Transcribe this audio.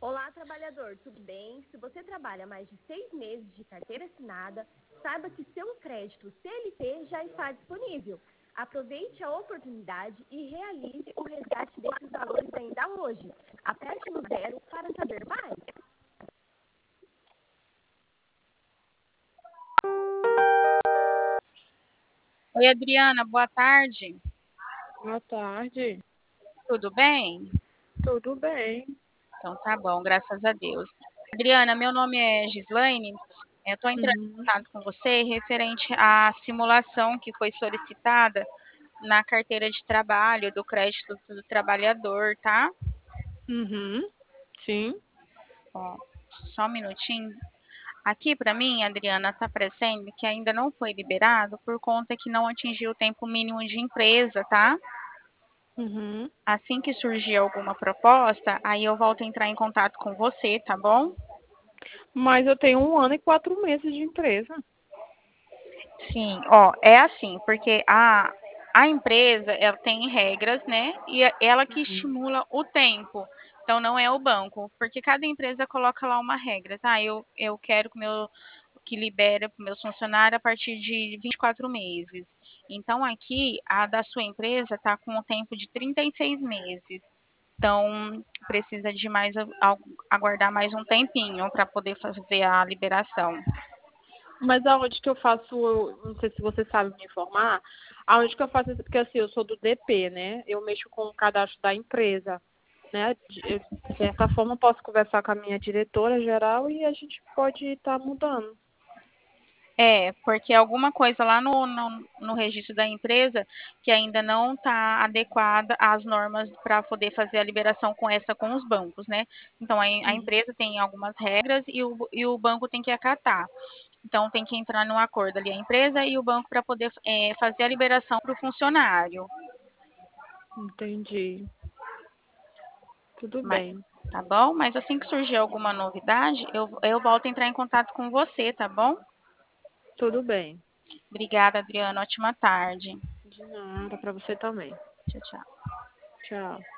Olá, trabalhador, tudo bem? Se você trabalha mais de 6 meses de carteira assinada, saiba que seu crédito CLT já está disponível. Aproveite a oportunidade e realize o resgate desses valores ainda hoje. Aperte no 0 para saber mais. Oi, Adriana, boa tarde. Boa tarde. Tudo bem? Tudo bem? Então tá bom, graças a Deus. Adriana, meu nome é Gislaine. Eu estou entrando em Uhum. contato com você referente à simulação que foi solicitada na carteira de trabalho do crédito do trabalhador, tá? Uhum. Sim. Ó, só um minutinho. Aqui para mim, Adriana, está aparecendo que ainda não foi liberado por conta que não atingiu o tempo mínimo de empresa, tá? Uhum. Assim que surgir alguma proposta, aí eu volto a entrar em contato com você, tá bom? Mas eu tenho 1 ano e 4 meses de empresa. Sim, ó, é assim, porque a empresa, ela tem regras, né? E é ela que Uhum. estimula o tempo. Então, não é o banco, porque cada empresa coloca lá uma regra, tá? Eu quero que libere para meus funcionários a partir de 24 meses. Então, aqui, a da sua empresa está com o tempo de 36 meses. Então, precisa de aguardar mais um tempinho para poder fazer a liberação. Mas aonde que eu faço, não sei se você sabe me informar, aonde que eu faço isso? Porque assim, eu sou do DP, né? Eu mexo com o cadastro da empresa, né? De certa forma, eu posso conversar com a minha diretora geral e a gente pode estar mudando. É, porque alguma coisa lá no registro da empresa que ainda não está adequada às normas para poder fazer a liberação com os bancos, né? Então, a Uhum. empresa tem algumas regras e o banco tem que acatar. Então, tem que entrar num acordo ali a empresa e o banco para poder fazer a liberação para o funcionário. Entendi. Tudo Mas, bem. tá bom? Mas assim que surgir alguma novidade, eu volto a entrar em contato com você, tá bom? Tudo bem. Obrigada, Adriana. Ótima tarde. De nada, para você também. Tchau, tchau. Tchau.